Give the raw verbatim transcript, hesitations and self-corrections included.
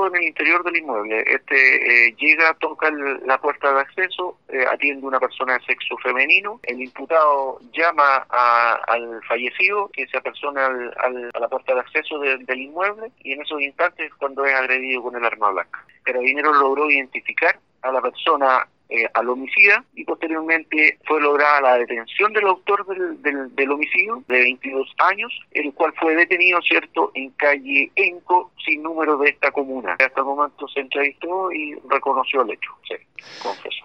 en el interior del inmueble. Este eh, llega, toca el, la puerta de acceso, eh, atiende una persona de sexo femenino. El imputado llama a, al fallecido, que se apersona al, al, a la puerta de acceso de, del inmueble, y en esos instantes es cuando es agredido con el arma blanca. Carabinero logró identificar a la persona, eh, al homicida, y posteriormente fue lograda la detención del autor del, del, del homicidio, de veintidós años, el cual fue detenido, cierto, en calle Enco, sin número de esta comuna. Hasta el momento se entrevistó y reconoció el hecho, sí, confesó.